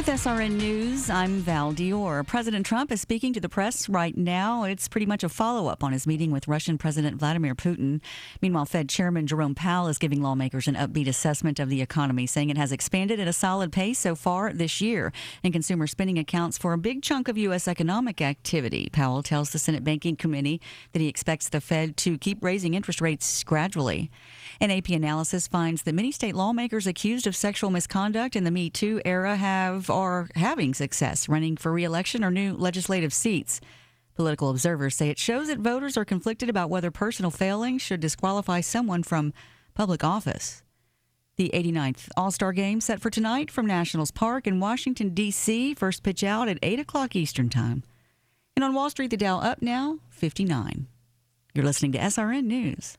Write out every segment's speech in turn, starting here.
With SRN News, I'm Val Dior. President Trump is speaking to the press right now. It's pretty much a follow-up on his meeting with Russian President Vladimir Putin. Meanwhile, Fed Chairman Jerome Powell is giving lawmakers an upbeat assessment of the economy, saying it has expanded at a solid pace so far this year, and consumer spending accounts for a big chunk of U.S. economic activity. Powell tells the Senate Banking Committee that he expects the Fed to keep raising interest rates gradually. An AP analysis finds that many state lawmakers accused of sexual misconduct in the Me Too era are having success running for re-election or new legislative seats. Political observers say it shows that voters are conflicted about whether personal failings should disqualify someone from public office. The 89th All-Star Game set for tonight from Nationals Park in Washington, D.C. First pitch out at 8 o'clock Eastern Time. And on Wall Street, the Dow up now, 59. You're listening to SRN News.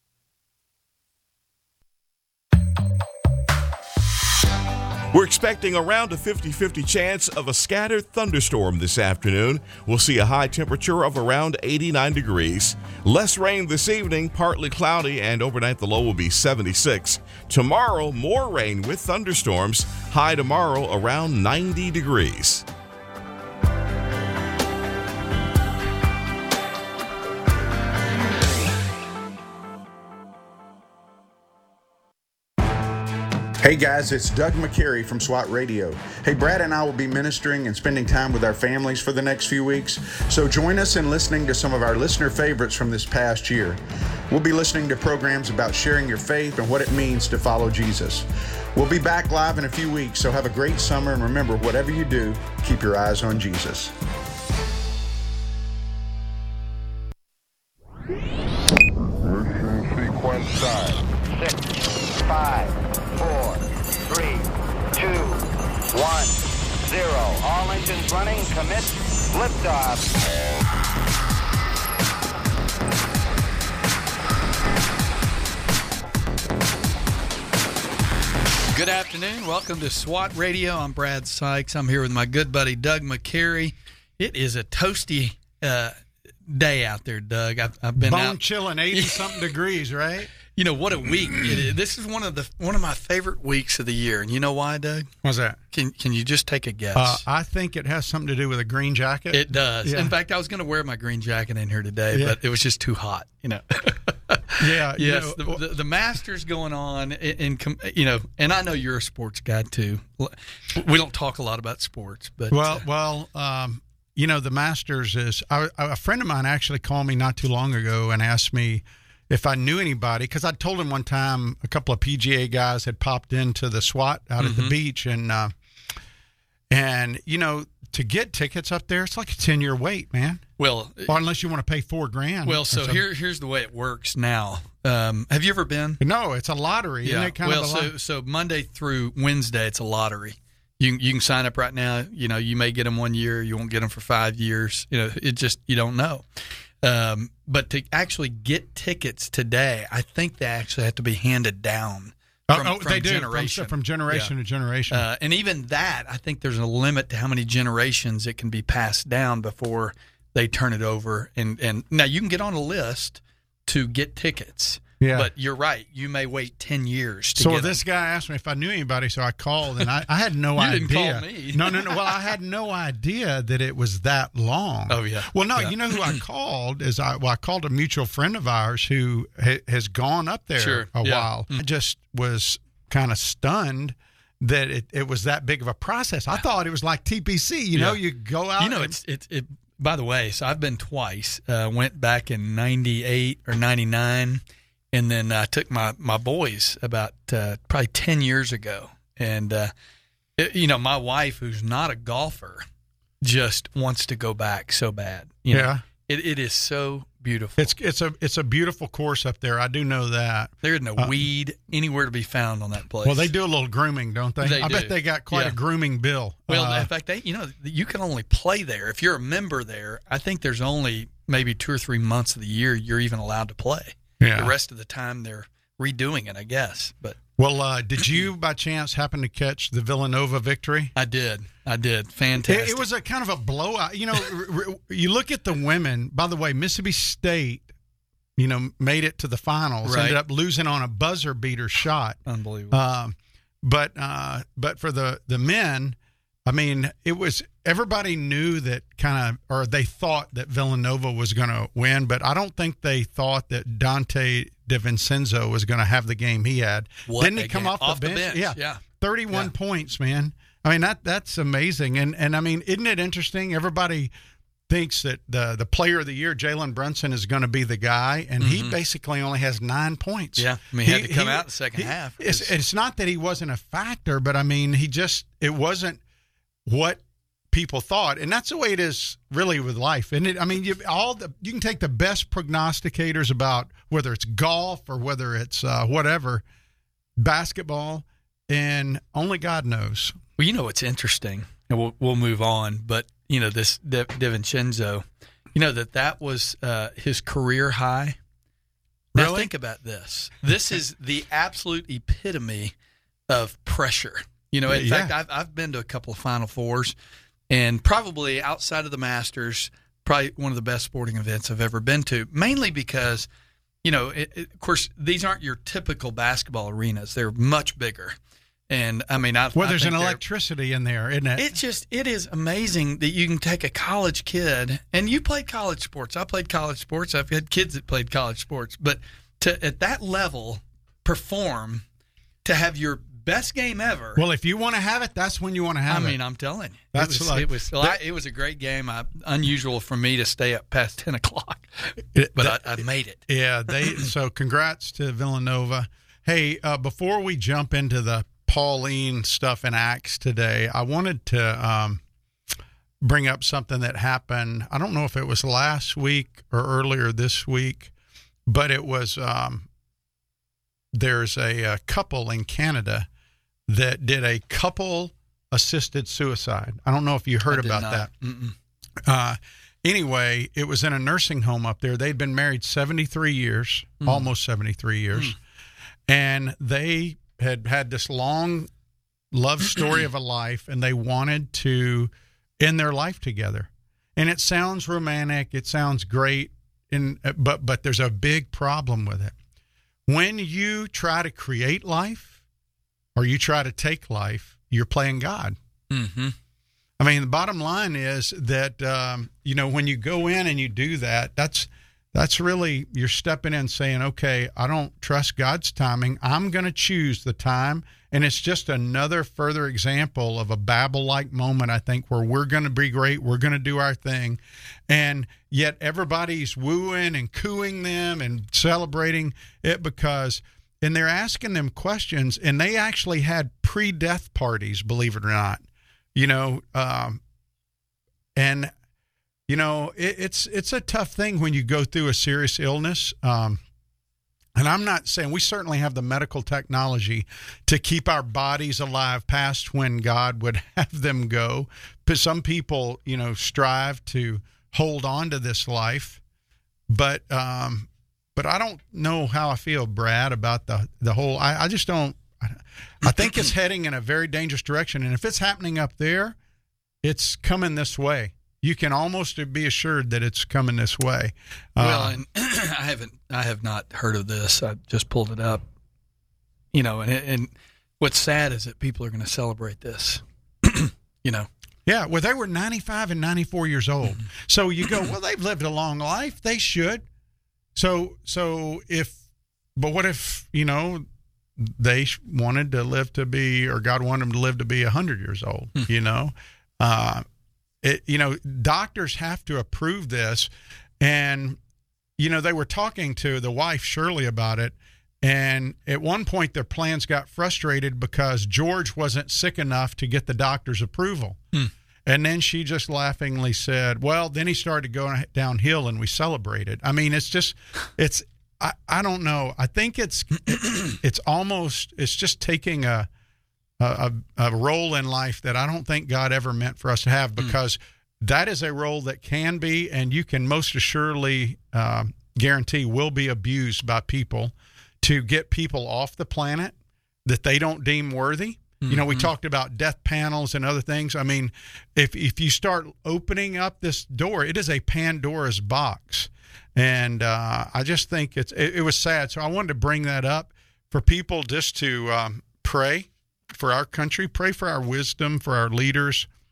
We're expecting around a 50-50 chance of a scattered thunderstorm this afternoon. We'll see a high temperature of around 89 degrees. Less rain this evening, partly cloudy, and overnight the low will be 76. Tomorrow, more rain with thunderstorms. High tomorrow around 90 degrees. Hey guys, it's Doug McCary from SWAT Radio. Hey, Brad and I will be ministering and spending time with our families for the next few weeks, so join us in listening to some of our listener favorites from this past year. We'll be listening to programs about sharing your faith and what it means to follow Jesus. We'll be back live in a few weeks, so have a great summer, and remember, whatever you do, keep your eyes on Jesus. Mission sequence time. 6, 5, 4, 3, 2, 1, 0. All engines running. Commit. Liftoff. Good afternoon. Welcome to SWAT Radio. I'm Brad Sykes. I'm here with my good buddy Doug McCary. It is a toasty day out there, Doug. I've been bone chilling 80-something degrees, right? You know what a week it is. This is one of my favorite weeks of the year, and you know why, Doug? What's that? Can you just take a guess? I think it has something to do with a green jacket. It does. Yeah. In fact, I was going to wear my green jacket in here today, but it was just too hot. You know. Yeah. Yes. The Masters going on, and I know you're a sports guy too. We don't talk a lot about sports, but the Masters is. A friend of mine actually called me not too long ago and asked me if I knew anybody, because I told him one time a couple of PGA guys had popped into the SWAT out at the beach, and to get tickets up there, it's like a 10-year wait, man. Well, or unless you want to pay $4,000. Well, so here's the way it works now. Have you ever been? No, it's a lottery. Yeah. Isn't it so Monday through Wednesday, it's a lottery. You can sign up right now. You know, you may get them 1 year, you won't get them for 5 years. You know, you don't know. But to actually get tickets today, I think they actually have to be handed down from they do. Generation. From generation to generation. And even that, I think there's a limit to how many generations it can be passed down before they turn it over. And now you can get on a list to get tickets. Yeah. But you're right. You may wait 10 years to get them. This guy asked me if I knew anybody, so I called, and I had no idea. You didn't call me. No. Well, I had no idea that it was that long. Oh, yeah. Well, no, yeah. You know who I called? I called a mutual friend of ours who has gone up there a while. Mm-hmm. I just was kind of stunned that it was that big of a process. I thought it was like TPC. You know, you go out. You know, it. By the way, so I've been twice. Went back in 98 or 99. And then I took my boys about probably 10 years ago. And, my wife, who's not a golfer, just wants to go back so bad. You know, it is so beautiful. It's a beautiful course up there. I do know that. There isn't a weed anywhere to be found on that place. Well, they do a little grooming, don't they? I bet they got quite a grooming bill. Well, in fact, you can only play there. If you're a member there, I think there's only maybe 2 or 3 months of the year you're even allowed to play. Yeah. The rest of the time they're redoing it, I guess. But did you by chance happen to catch the Villanova victory? I did. Fantastic. It was a kind of a blowout. You know, you look at the women. By the way, Mississippi State, made it to the finals. Right. Ended up losing on a buzzer beater shot. Unbelievable. But for the men, I mean, it was everybody knew that or they thought that Villanova was going to win, but I don't think they thought that Dante DiVincenzo was going to have the game he had. Didn't he come off the bench? Yeah. 31 points, man. I mean, that's amazing. And I mean, isn't it interesting? Everybody thinks that the player of the year, Jalen Brunson, is going to be the guy, and he basically only has 9 points. Yeah, I mean, he had to come out in the second half. It's not that he wasn't a factor, but I mean, it wasn't what people thought, and that's the way it is really with life. And I mean, you can take the best prognosticators about whether it's golf or whether it's whatever, basketball, and only God knows. Well, you know what's interesting, and we'll move on, but you know this DiVincenzo, you know that was his career high. Now Really? think about this. This is the absolute epitome of pressure. You know, in fact, I've been to a couple of Final Fours, and probably outside of the Masters, probably one of the best sporting events I've ever been to, mainly because, you know, of course, these aren't your typical basketball arenas. They're much bigger. And, I mean, there's an electricity in there, isn't it? It is amazing that you can take a college kid, and you played college sports. I played college sports. I've had kids that played college sports. But to, at that level, perform, to have your best game ever. Well, if you want to have it, that's when you want to have it. I mean, I'm telling you. It was a great game. Unusual for me to stay up past 10 o'clock, but I made it. Yeah, so congrats to Villanova. Hey, before we jump into the Pauline stuff in Acts today, I wanted to bring up something that happened. I don't know if it was last week or earlier this week, but it was there's a couple in Canada that did a couple-assisted suicide. I don't know if you heard about that. Anyway, it was in a nursing home up there. They'd been married 73 years, almost 73 years, and they had this long love story of a life, and they wanted to end their life together. And it sounds romantic. It sounds great, but there's a big problem with it. When you try to create life, or you try to take life, you're playing God. Mm-hmm. I mean, the bottom line is that, when you go in and you do that, that's really, you're stepping in saying, okay, I don't trust God's timing. I'm going to choose the time. And it's just another further example of a Babel-like moment, I think, where we're going to be great. We're going to do our thing. And yet everybody's wooing and cooing them and celebrating it and they're asking them questions, and they actually had pre-death parties, believe it or not, it's a tough thing when you go through a serious illness. And I'm not saying, we certainly have the medical technology to keep our bodies alive past when God would have them go. But some people, strive to hold on to this life. But I don't know how I feel, Brad, about the whole. I just don't. I think it's heading in a very dangerous direction, and if it's happening up there, it's coming this way. You can almost be assured that it's coming this way. Well, and I have not heard of this. I just pulled it up. And what's sad is that people are going to celebrate this. Yeah, well, they were 95 and 94 years old. Mm-hmm. So you go, well, they've lived a long life. They should. So what if, they wanted to live to be, or God wanted them to live to be 100 years old, doctors have to approve this. And, they were talking to the wife, Shirley, about it. And at one point, their plans got frustrated because George wasn't sick enough to get the doctor's approval. And then she just laughingly said, well, then he started going downhill and we celebrated. I mean, I don't know. I think it's just taking a role in life that I don't think God ever meant for us to have, because that is a role that can be, and you can most assuredly guarantee will be abused by people to get people off the planet that they don't deem worthy. We talked about death panels and other things. I mean, if you start opening up this door, it is a Pandora's box. And I just think it was sad. So I wanted to bring that up for people just to pray for our country, pray for our wisdom, for our leaders,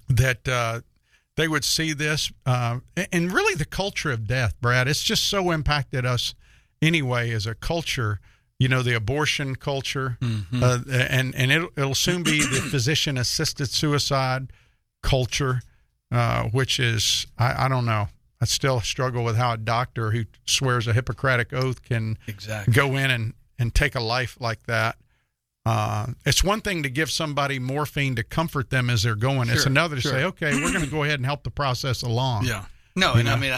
that they would see this, and really the culture of death, Brad. It's just so impacted us anyway as a culture. The abortion culture, and it'll soon be the physician-assisted suicide culture, which is, I don't know. I still struggle with how a doctor who swears a Hippocratic oath can go in and take a life like that. It's one thing to give somebody morphine to comfort them as they're going. It's another to say, okay, we're going to go ahead and help the process along. Yeah. No, and I mean, I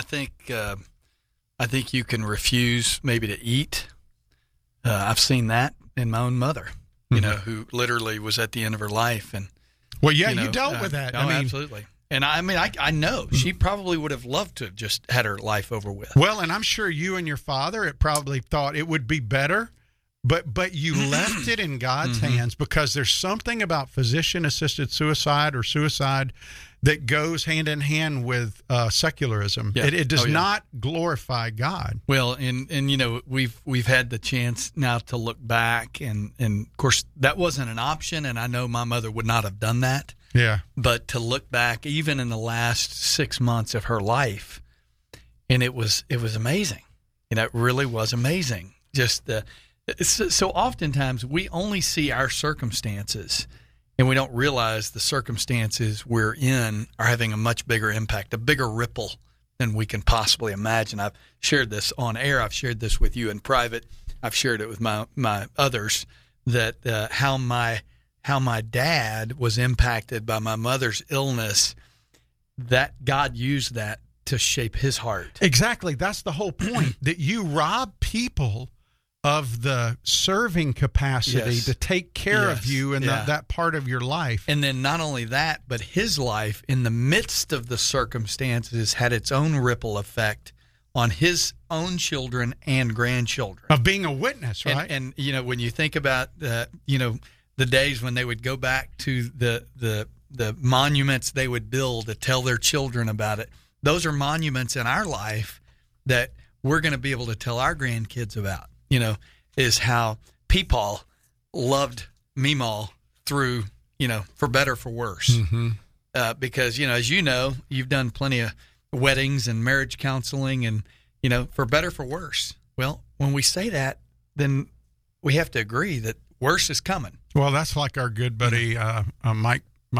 think you can refuse maybe to eat. I've seen that in my own mother, who literally was at the end of her life. And you dealt with that. Absolutely. And I know she probably would have loved to have just had her life over with. Well, and I'm sure you and your father probably thought it would be better, but you left it in God's hands, because there's something about physician-assisted suicide or suicide that goes hand in hand with secularism. Yeah. It does not glorify God. Well, and we've had the chance now to look back, and of course that wasn't an option, and I know my mother would not have done that. Yeah. But to look back, even in the last 6 months of her life, and it was amazing. It really was amazing. So oftentimes we only see our circumstances, and we don't realize the circumstances we're in are having a much bigger impact, a bigger ripple than we can possibly imagine. I've shared this on air. I've shared this with you in private. I've shared it with my others, that how my dad was impacted by my mother's illness, that God used that to shape his heart. Exactly. That's the whole point, that you rob people of the serving capacity to take care of you in that part of your life. And then not only that, but his life in the midst of the circumstances had its own ripple effect on his own children and grandchildren. Of being a witness, right? And when you think about, the days when they would go back to the monuments they would build to tell their children about it, those are monuments in our life that we're going to be able to tell our grandkids about. Is how Peepaw loved Meemaw through, for better, for worse. Mm-hmm. Because, as you've done plenty of weddings and marriage counseling and, for better, for worse. Well, when we say that, then we have to agree that worse is coming. Well, that's like our good buddy, Mike,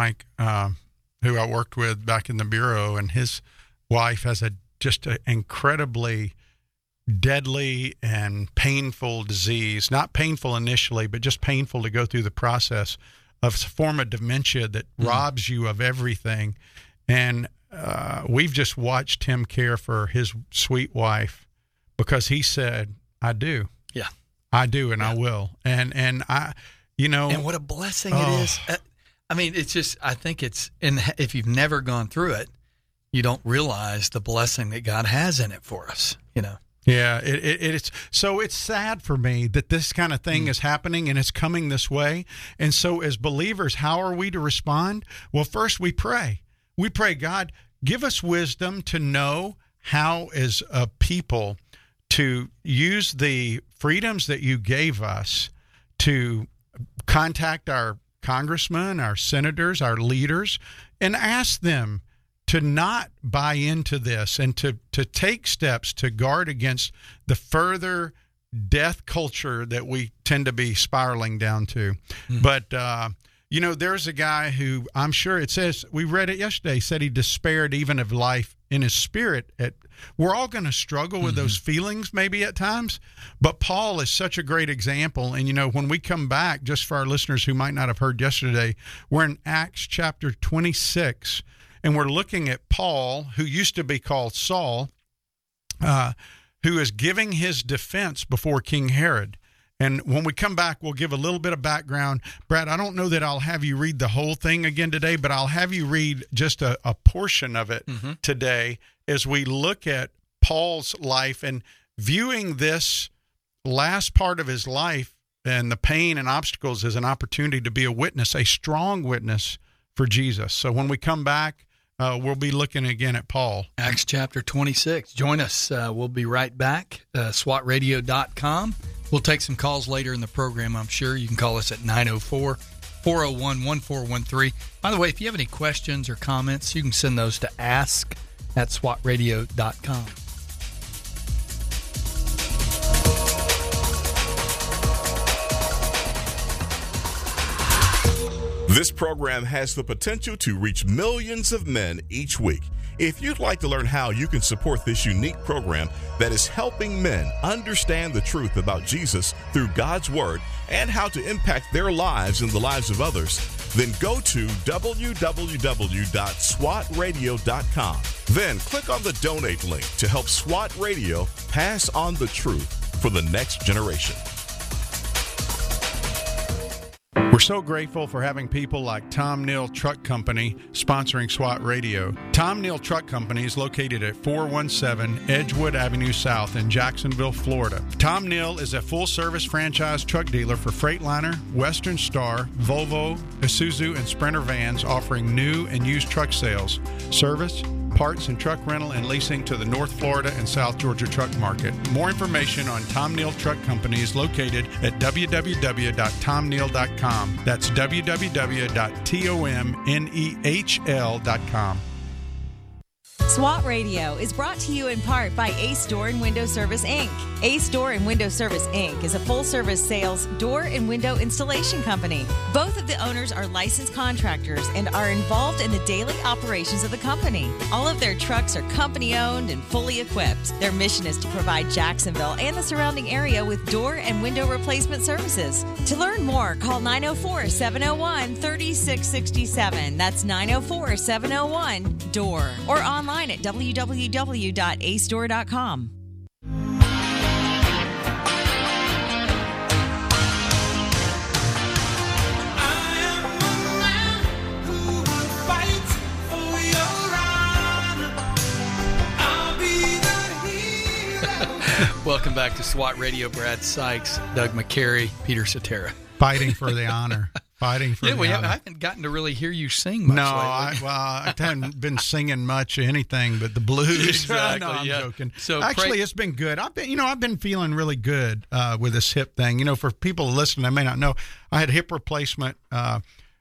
who I worked with back in the Bureau, and his wife has just an incredibly deadly and painful disease. Not painful initially, but just painful to go through the process of a form of dementia that robs you of everything. And we've just watched him care for his sweet wife, because he said, I do. Yeah. I do, and I will. And I, And what a blessing it is. It's just, I think it's, and if you've never gone through it, you don't realize the blessing that God has in it for us, Yeah, it's so it's sad for me that this kind of thing is happening and it's coming this way. And so as believers, how are we to respond? Well, first we pray. We pray, God, give us wisdom to know how as a people to use the freedoms that you gave us to contact our congressmen, our senators, our leaders, and ask them to not buy into this and to take steps to guard against the further death culture that we tend to be spiraling down to. But, there's a guy who I'm sure it says, we read it yesterday, said he despaired even of life in his spirit. We're all going to struggle with those feelings maybe at times, but Paul is such a great example. And, when we come back, just for our listeners who might not have heard yesterday, we're in Acts chapter 26, and we're looking at Paul, who used to be called Saul, who is giving his defense before King Herod. And when we come back, we'll give a little bit of background. Brad, I don't know that I'll have you read the whole thing again today, but I'll have you read just a portion of it today as we look at Paul's life and viewing this last part of his life and the pain and obstacles as an opportunity to be a witness, a strong witness for Jesus. So when we come back, we'll be looking again at Paul. Acts chapter 26. Join us. We'll be right back. SWATradio.com. We'll take some calls later in the program, I'm sure. You can call us at 904 401-1413. By the way, if you have any questions or comments, you can send those to ask@swatradio.com. This program has the potential to reach millions of men each week. If you'd like to learn how you can support this unique program that is helping men understand the truth about Jesus through God's Word and how to impact their lives and the lives of others, then go to www.swatradio.com. Then click on the donate link to help SWAT Radio pass on the truth for the next generation. We're so grateful for having people like Tom Neal Truck Company sponsoring SWAT Radio. Tom Neal Truck Company is located at 417 Edgewood Avenue South in Jacksonville, Florida. Tom Neal is a full-service franchise truck dealer for Freightliner, Western Star, Volvo, Isuzu, and Sprinter vans, offering new and used truck sales, service, parts and truck rental and leasing to the North Florida and South Georgia truck market. More information on Tom Neal Truck Company is located at www.tomneal.com. That's www.tomnehl.com. SWAT Radio is brought to you in part by Ace Door and Window Service, Inc. Ace Door and Window Service, Inc. is a full-service sales door and window installation company. Both of the owners are licensed contractors and are involved in the daily operations of the company. All of their trucks are company-owned and fully equipped. Their mission is to provide Jacksonville and the surrounding area with door and window replacement services. To learn more, call 904-701-3667. That's 904-701-DOOR. Or online at www.acedoor.com. Welcome back to SWAT Radio. Brad Sykes, Doug McCary, Peter Cetera. Fighting for the honor. Fighting for the honor. I haven't gotten to really hear you sing much lately. I haven't been singing much anything but the blues. Exactly. No, I'm joking. So actually, it's been good. I've been feeling really good with this hip thing. For people listening, they may not know, I had hip replacement 10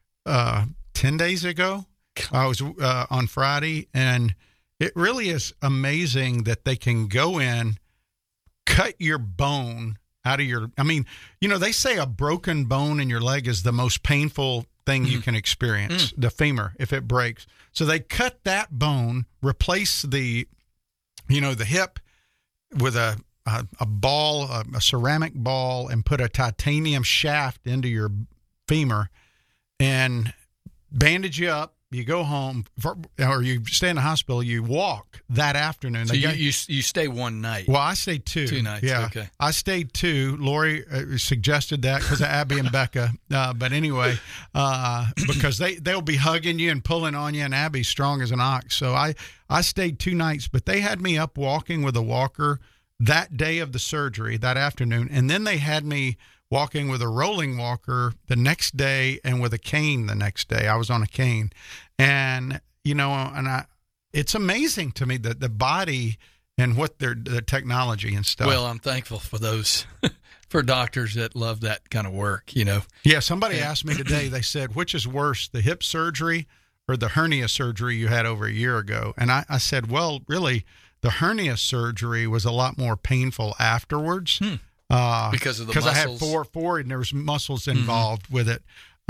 days ago. I was on Friday, and it really is amazing that they can go in, cut your bone out of your, they say a broken bone in your leg is the most painful thing you can experience, the femur, if it breaks. So they cut that bone, replace the hip with a ball, a ceramic ball, and put a titanium shaft into your femur and bandage you up. You go home, or you stay in the hospital. You walk that afternoon. So you stay one night. Well, I stayed 2. 2 nights. Yeah, okay. I stayed 2. Lori suggested that because of Abby and Becca. But anyway, because they'll be hugging you and pulling on you, and Abby's strong as an ox. So I stayed 2 nights, but they had me up walking with a walker that day of the surgery, that afternoon, and then they had me walking with a rolling walker the next day and with a cane the next day. I was on a cane. And, it's amazing to me that the body and what the technology and stuff. Well, I'm thankful for those, for doctors that love that kind of work, Yeah, somebody asked me today, they said, which is worse, the hip surgery or the hernia surgery you had over a year ago? And I said, well, really, the hernia surgery was a lot more painful afterwards. Because of the muscles? Because I had four, and there was muscles involved with it.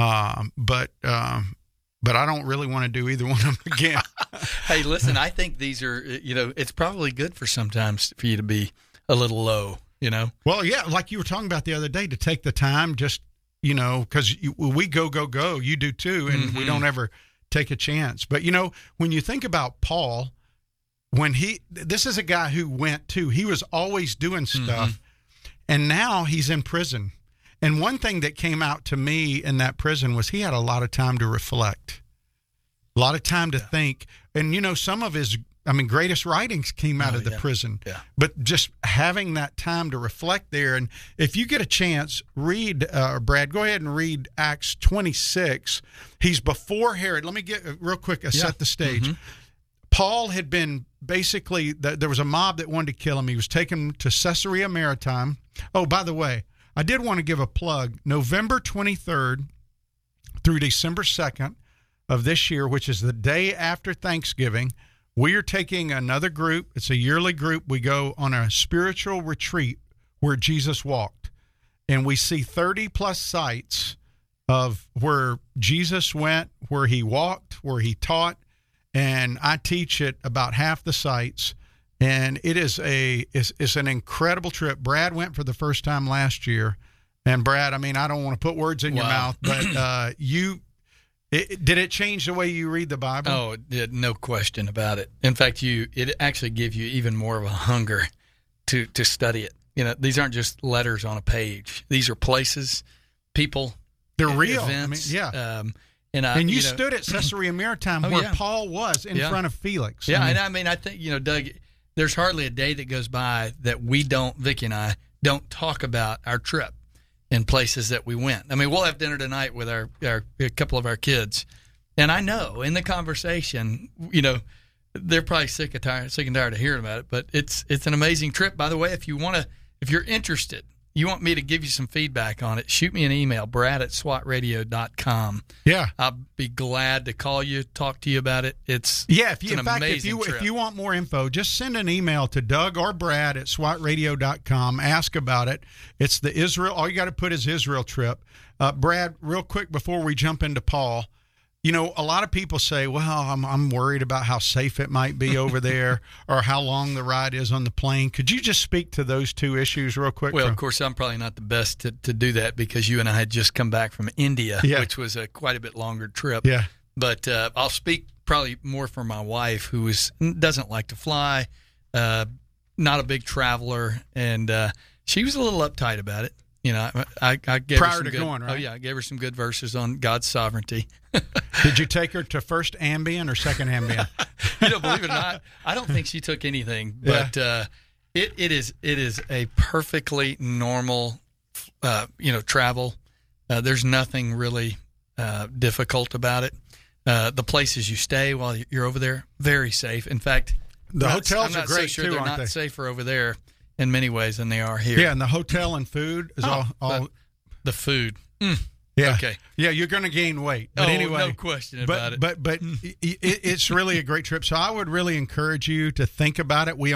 But I don't really want to do either one of them again. Hey, listen, I think these are, it's probably good for sometimes for you to be a little low, Well, yeah, like you were talking about the other day, to take the time just, because we go, you do too, and we don't ever take a chance. But, when you think about Paul, this is a guy who went too, he was always doing stuff, and now he's in prison. And one thing that came out to me in that prison was he had a lot of time to reflect, a lot of time to think. And, some of his, greatest writings came out of the prison. Yeah. But just having that time to reflect there. And if you get a chance, read, Brad, go ahead and read Acts 26. He's before Herod. Let me get real quick, set the stage. Paul had been basically, there was a mob that wanted to kill him. He was taken to Caesarea Maritime. Oh, by the way, I did want to give a plug. November 23rd through December 2nd of this year, which is the day after Thanksgiving, we are taking another group. It's a yearly group. We go on a spiritual retreat where Jesus walked, and we see 30-plus sites of where Jesus went, where he walked, where he taught, and I teach at about half the sites, and it is it's an incredible trip. Brad went for the first time last year, and Brad, I mean, I don't want to put words in your mouth, but did it change the way you read the Bible? Oh, it did, no question about it. In fact, it actually gives you even more of a hunger to study it. You know, these aren't just letters on a page. These are places, people, they're real. Events. I mean, yeah. And you stood at Caesarea Maritima where Paul was in front of Felix. Yeah, I mean, I think, Doug, there's hardly a day that goes by that Vicki and I don't talk about our trip and places that we went. I mean, we'll have dinner tonight with a couple of our kids, and I know in the conversation, they're probably sick and tired of hearing about it. But it's an amazing trip. By the way, if you're interested, you want me to give you some feedback on it, shoot me an email, brad@swatradio.com. Yeah. I'll be glad to call you, talk to you about it. If you want more info, just send an email to Doug or Brad at swatradio.com. Ask about it. It's the Israel. All you got to put is Israel trip. Brad, real quick before we jump into Paul, a lot of people say, well, I'm worried about how safe it might be over there or how long the ride is on the plane. Could you just speak to those two issues real quick? Well, of course, I'm probably not the best to do that because you and I had just come back from India, which was quite a bit longer trip. Yeah. But I'll speak probably more for my wife, who doesn't like to fly, not a big traveler, and she was a little uptight about it. I gave prior her some to good, going, right? Oh yeah, I gave her some good verses on God's sovereignty. Did you take her to first Ambien or second Ambien? Believe it or not, I don't think she took anything. But it is a perfectly normal, travel. There's nothing really difficult about it. The places you stay while you're over there, very safe. In fact, the hotels are great too. They're not safer over there in many ways than they are here. Yeah, and the hotel and food is all the food. Yeah. Okay. Yeah, you're going to gain weight. But anyway, no question about it. But it's really a great trip. So I would really encourage you to think about it. We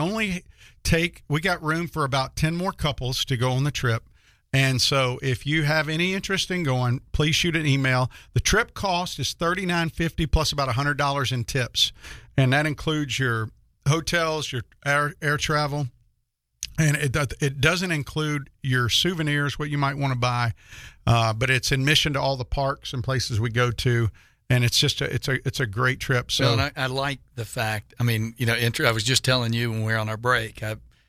got room for about 10 more couples to go on the trip. And so if you have any interest in going, please shoot an email. The trip cost is $39.50 plus about $100 in tips. And that includes your hotels, your air travel. And it doesn't include your souvenirs, what you might want to buy, but it's admission to all the parks and places we go to, and it's just it's a great trip. So, well, and I like the fact. I mean, I was just telling you when we were on our break,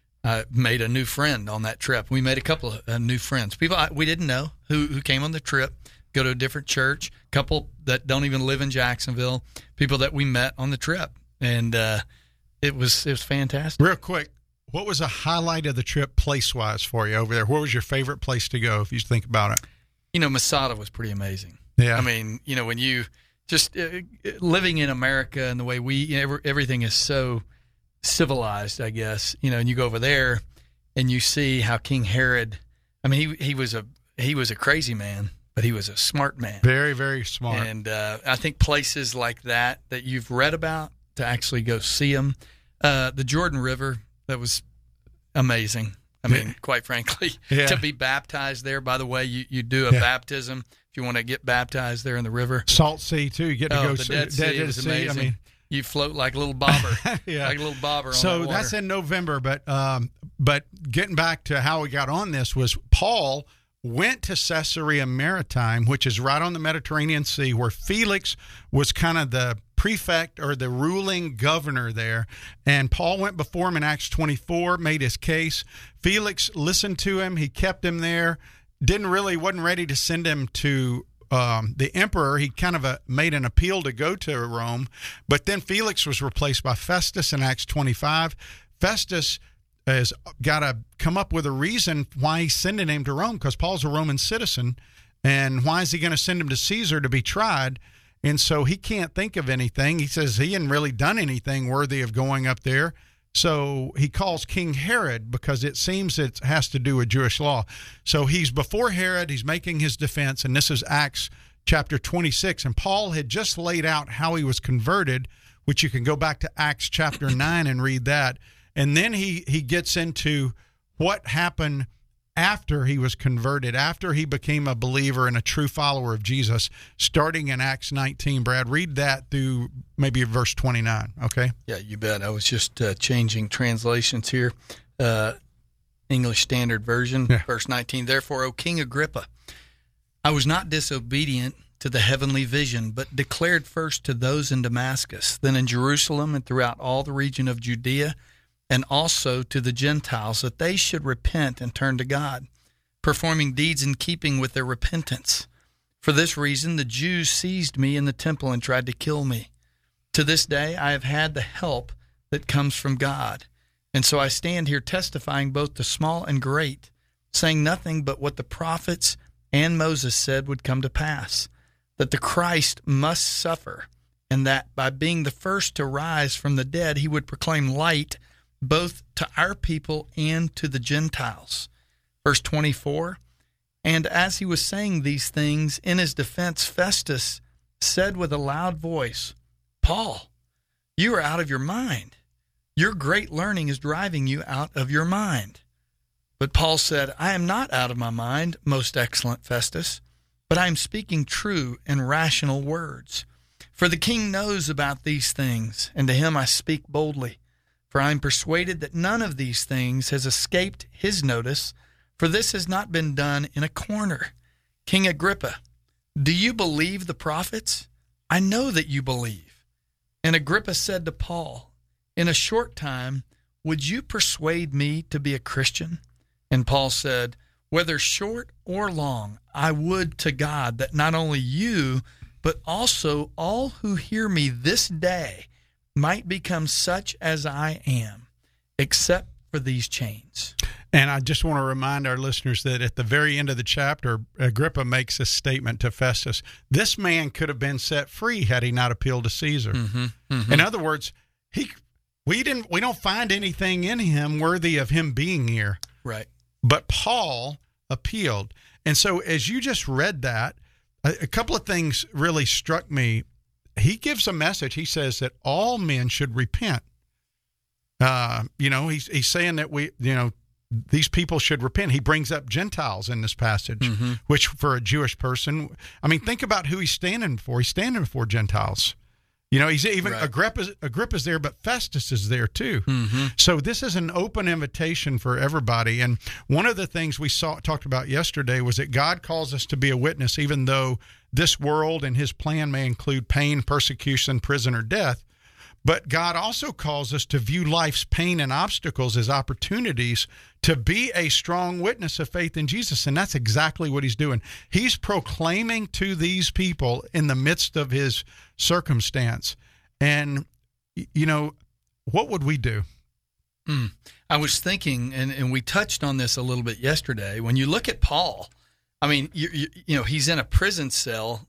I made a new friend on that trip. We made a couple of new friends, people we didn't know who came on the trip, go to a different church, couple that don't even live in Jacksonville, people that we met on the trip, and it was fantastic. Real quick. What was a highlight of the trip place-wise for you over there? What was your favorite place to go if you think about it? Masada was pretty amazing. Yeah. I mean, when you just living in America and the way everything is so civilized, I guess, and you go over there and you see how King Herod, I mean, he was a crazy man, but he was a smart man. Very, very smart. And I think places like that you've read about, to actually go see them. The Jordan River, that was amazing. I mean, quite frankly, to be baptized there. By the way, you do a baptism if you want to get baptized there in the river. Salt Sea too. You get to go. The Dead Sea is amazing. I mean, you float like a little bobber. Like a little bobber. So on that water. That's in November. But getting back to how we got on this was Paul went to Caesarea Maritima, which is right on the Mediterranean Sea, where Felix was kind of the prefect or the ruling governor there. And Paul went before him in Acts 24, made his case. Felix listened to him. He kept him there. Wasn't ready to send him to the emperor. He kind of made an appeal to go to Rome. But then Felix was replaced by Festus in Acts 25. Festus has got to come up with a reason why he's sending him to Rome, because Paul's a Roman citizen. And why is he going to send him to Caesar to be tried? And so he can't think of anything. He says he hadn't really done anything worthy of going up there. So he calls King Herod because it seems it has to do with Jewish law. So he's before Herod. He's making his defense. And this is Acts chapter 26. And Paul had just laid out how he was converted, which you can go back to Acts chapter 9 and read that. And then he gets into what happened after he was converted, after he became a believer and a true follower of Jesus, starting in Acts 19. Brad, read that through maybe verse 29, okay? Yeah, you bet. I was just changing translations here. English Standard Version, verse 19. Therefore, O King Agrippa, I was not disobedient to the heavenly vision, but declared first to those in Damascus, then in Jerusalem and throughout all the region of Judea, and also to the Gentiles, that they should repent and turn to God, performing deeds in keeping with their repentance. For this reason, the Jews seized me in the temple and tried to kill me. To this day, I have had the help that comes from God. And so I stand here testifying both to small and great, saying nothing but what the prophets and Moses said would come to pass, that the Christ must suffer, and that by being the first to rise from the dead, he would proclaim light both to our people and to the Gentiles. Verse 24, and as he was saying these things, in his defense, Festus said with a loud voice, Paul, you are out of your mind. Your great learning is driving you out of your mind. But Paul said, I am not out of my mind, most excellent Festus, but I am speaking true and rational words. For the king knows about these things, and to him I speak boldly. For I am persuaded that none of these things has escaped his notice, for this has not been done in a corner. King Agrippa, do you believe the prophets? I know that you believe. And Agrippa said to Paul, in a short time, would you persuade me to be a Christian? And Paul said, whether short or long, I would to God that not only you, but also all who hear me this day might become such as I am, except for these chains. And I just want to remind our listeners that at the very end of the chapter, Agrippa makes a statement to Festus. This man could have been set free had he not appealed to Caesar. In other words, we don't find anything in him worthy of him being here. Right. But Paul appealed. And so as you just read that, a couple of things really struck me. He gives a message. He says that all men should repent. He's saying that these people should repent. He brings up Gentiles in this passage, which for a Jewish person, I mean, think about who he's standing for. He's standing for Gentiles. He's even right. Agrippa's there, but Festus is there too. So this is an open invitation for everybody. And one of the things we talked about yesterday was that God calls us to be a witness, even though this world and his plan may include pain, persecution, prison, or death. But God also calls us to view life's pain and obstacles as opportunities to be a strong witness of faith in Jesus. And that's exactly what he's doing. He's proclaiming to these people in the midst of his circumstance. And, what would we do? I was thinking, and we touched on this a little bit yesterday. When you look at Paul, I mean, he's in a prison cell.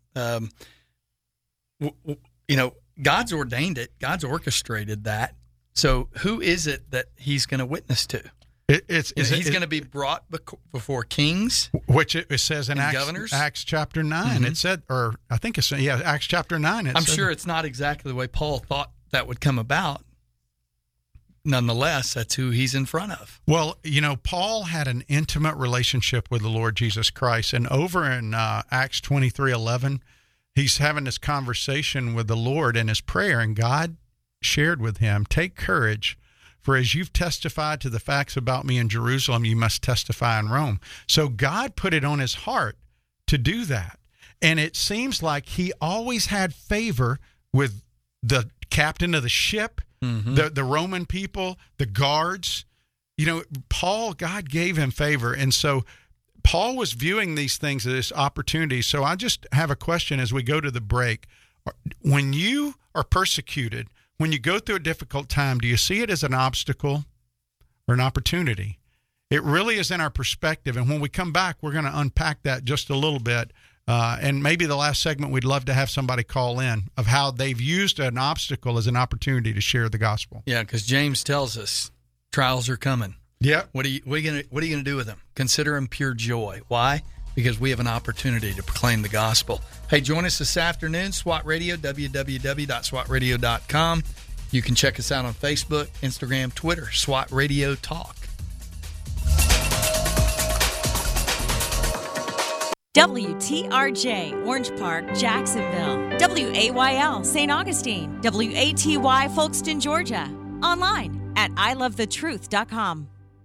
God's ordained it. God's orchestrated that. So who is it that he's going to witness to? He's going to be brought before kings, which it says in governors? Acts chapter 9. It said, or I think it's Acts chapter 9. I'm sure it's not exactly the way Paul thought that would come about. Nonetheless, that's who he's in front of. Well, Paul had an intimate relationship with the Lord Jesus Christ, and over in Acts 23:11, he's having this conversation with the Lord in his prayer, and God shared with him, take courage, for as you've testified to the facts about me in Jerusalem, you must testify in Rome. So God put it on his heart to do that. And it seems like he always had favor with the captain of the ship, the Roman people, the guards. Paul, God gave him favor. And so Paul was viewing these things as opportunities. So I just have a question as we go to the break. When you are persecuted, when you go through a difficult time, do you see it as an obstacle or an opportunity? It really is in our perspective. And when we come back, we're going to unpack that just a little bit. And maybe the last segment, we'd love to have somebody call in of how they've used an obstacle as an opportunity to share the gospel. Yeah, because James tells us trials are coming. Yeah. What are you going to do with them? Consider them pure joy. Why? because we have an opportunity to proclaim the gospel. Hey, join us this afternoon, SWAT Radio, www.swatradio.com. You can check us out on Facebook, Instagram, Twitter, SWAT Radio Talk. WTRJ, Orange Park, Jacksonville. WAYL, St. Augustine. WATY, Folkestone, Georgia. Online at ilovethetruth.com.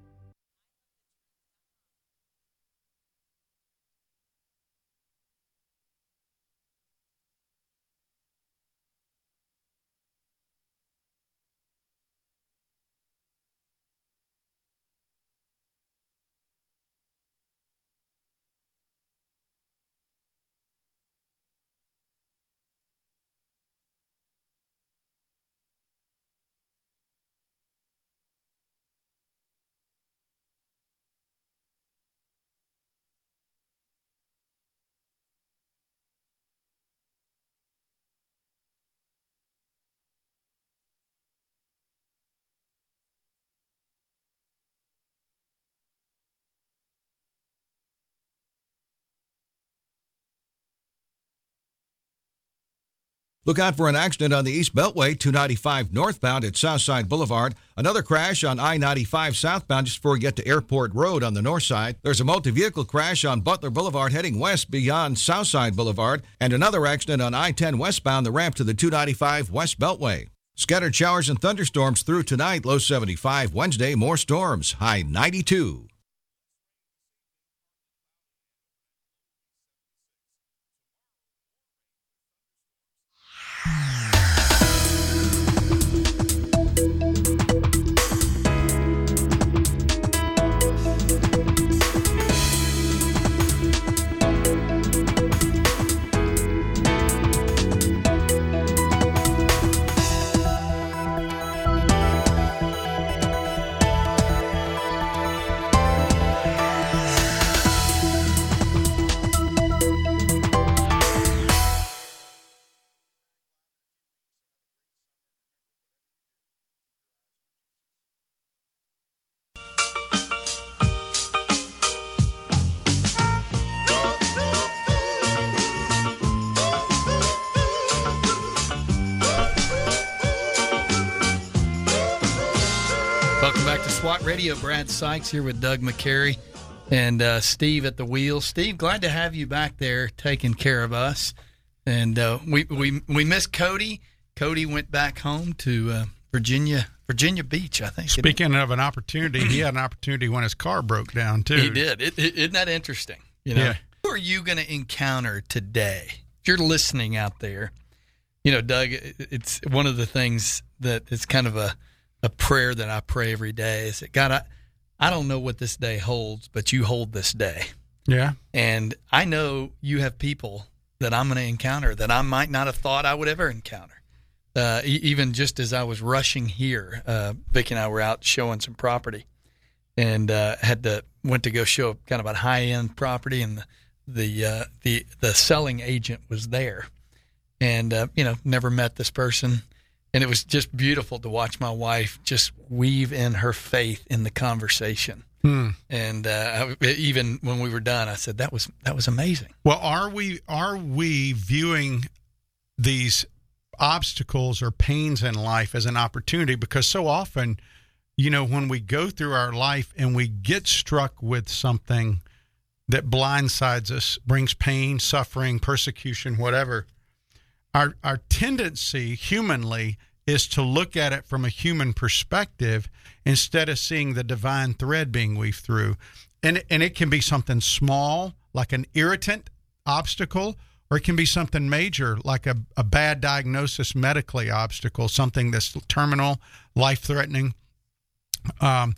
Look out for an accident on the East Beltway, 295 northbound at Southside Boulevard. Another crash on I-95 southbound just before you get to Airport Road on the north side. There's a multi-vehicle crash on Butler Boulevard heading west beyond Southside Boulevard. And another accident on I-10 westbound, the ramp to the 295 West Beltway. Scattered showers and thunderstorms through tonight, low 75. Wednesday, more storms, high 92. SWAT Radio. Brad Sykes here with Doug McCary and Steve at the wheel. Steve, glad to have you back there taking care of us. And we missed Cody. Cody went back home to Virginia Beach, I think. Speaking of an opportunity, he had an opportunity when his car broke down, too. He did. Isn't that interesting? You know, yeah. Who are you going to encounter today? If you're listening out there, you know, Doug, it's one of the things that it's kind of a prayer that I pray every day is that, God, I don't know what this day holds, but you hold this day. Yeah. And I know you have people that I'm going to encounter that I might not have thought I would ever encounter. Even just as I was rushing here, Vicki and I were out showing some property and went to go show kind of a high-end property, and the selling agent was there. And, never met this person. And it was just beautiful to watch my wife just weave in her faith in the conversation. And even when we were done, I said, that was amazing. Well, are we viewing these obstacles or pains in life as an opportunity? Because so often, you know, when we go through our life and we get struck with something that blindsides us, brings pain, suffering, persecution, whatever, our tendency humanly is to look at it from a human perspective instead of seeing the divine thread being weaved through. And it can be something small, like an irritant obstacle, or it can be something major, like a bad diagnosis medically obstacle, something that's terminal, life-threatening. I've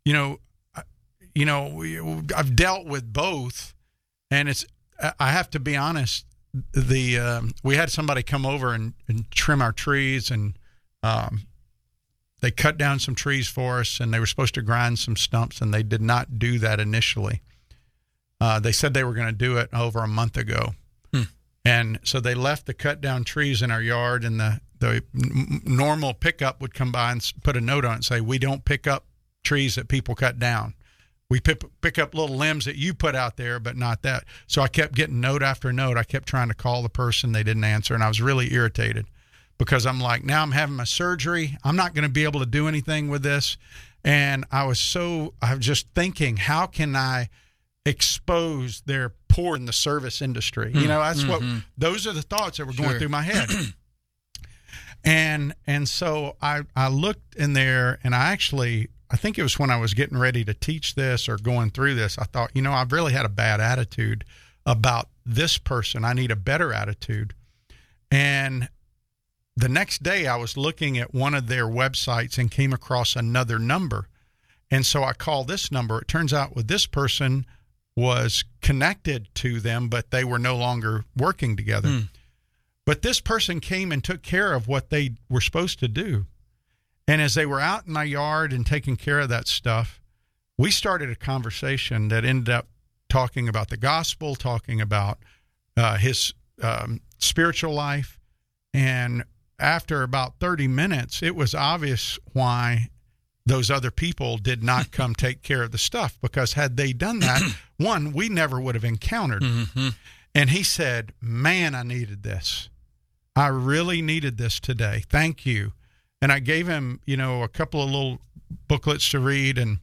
dealt with both, and I have to be honest, we had somebody come over and trim our trees, and they cut down some trees for us, and they were supposed to grind some stumps, and they did not do that initially. They said they were going to do it over a month ago. And so they left the cut down trees in our yard, and the normal pickup would come by and put a note on it and say, we don't pick up trees that people cut down. We pick up little limbs that you put out there, but not that. So I kept getting note after note. I kept trying to call the person. They didn't answer, and I was really irritated because I'm like, now I'm having my surgery. I'm not going to be able to do anything with this. And I was just thinking, how can I expose their poor in the service industry? You know, that's those are the thoughts that were going through my head. And so I looked in there, and I think it was when I was getting ready to teach this or going through this, I thought, you know, I've really had a bad attitude about this person. I need a better attitude. And the next day I was looking at one of their websites and came across another number. And so I called this number. It turns out with this person was connected to them, but they were no longer working together. But this person came and took care of what they were supposed to do. And as they were out in my yard and taking care of that stuff, we started a conversation that ended up talking about the gospel, talking about his spiritual life. And after about 30 minutes, it was obvious why those other people did not come take care of the stuff, because had they done that, one, we never would have encountered. And he said, man, I needed this. I really needed this today. Thank you. And I gave him, you know, a couple of little booklets to read, and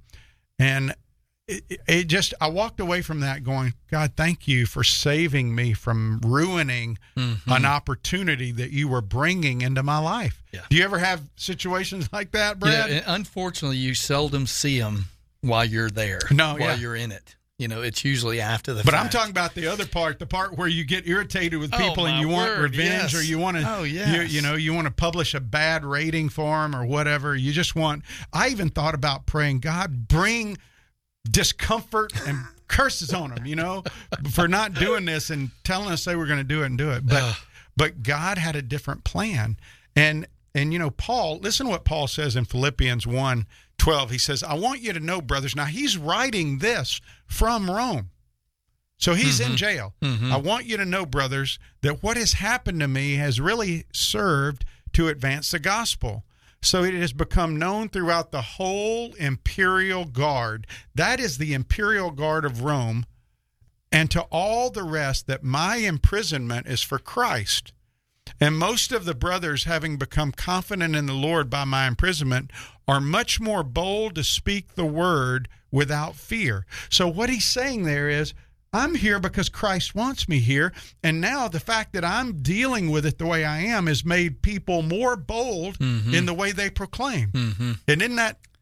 it just, I walked away from that going, God, thank you for saving me from ruining an opportunity that you were bringing into my life. Yeah. Do you ever have situations like that, Brad? Yeah, unfortunately, you seldom see them while you're there. While you're in it. You know, it's usually after the fact. But I'm talking about the other part, the part where you get irritated with people and you want revenge, or you want to, you want to publish a bad rating for them or whatever. You just want, I even thought about praying, God, bring discomfort and curses on them, you know, for not doing this and telling us they were going to do it and do it. But God had a different plan. And you know, Paul, listen to what Paul says in Philippians 1:12. He says, I want you to know, brothers. Now, he's writing this from Rome. So he's in jail. I want you to know, brothers, that what has happened to me has really served to advance the gospel. So it has become known throughout the whole imperial guard. That is the imperial guard of Rome. And to all the rest, that my imprisonment is for Christ. And most of the brothers, having become confident in the Lord by my imprisonment, are much more bold to speak the word without fear. So what he's saying there is, I'm here because Christ wants me here. And now the fact that I'm dealing with it the way I am has made people more bold in the way they proclaim. And isn't